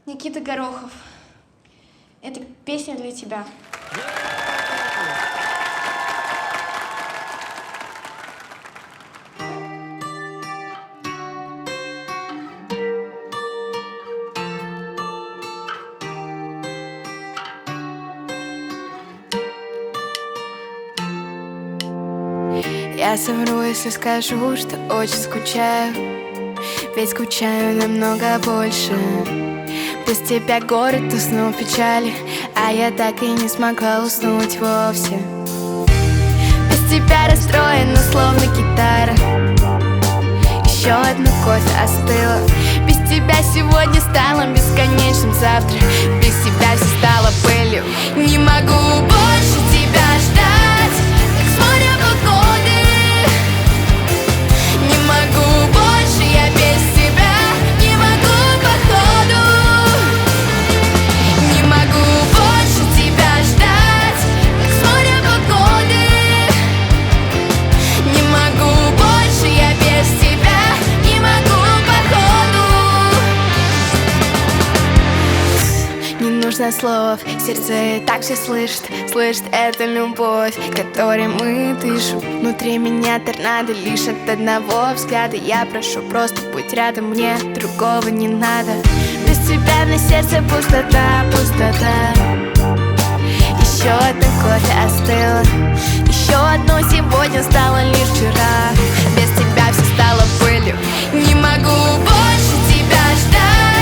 Никита Горохов. Это песня для тебя. Я совру, если скажу, что очень скучаю. Ведь скучаю намного больше. Без тебя город уснул в печали, а я так и не смогла уснуть вовсе. Без тебя расстроена, словно гитара. Еще одно кофе остыло. Без тебя сегодня стало бесконечным завтра. Без тебя все стало пылью. Не могу больше тебя ждать, как с моря погоды. Не могу больше я без тебя, не могу походу. Не могу больше тебя ждать, как с моря погоды. Не могу больше я без тебя, не могу походу. Не нужно слов, сердце и так все слышит. Слышит эту любовь, которой мы дышим. Внутри меня торнадо лишь от одного взгляда. Я прошу, просто будь рядом, мне другого не надо. Без тебя на сердце пустота, пустота. Еще одно кофе остыло. Еще одно сегодня стало лишь вчера. Без тебя все стало пылью. Не могу больше тебя ждать.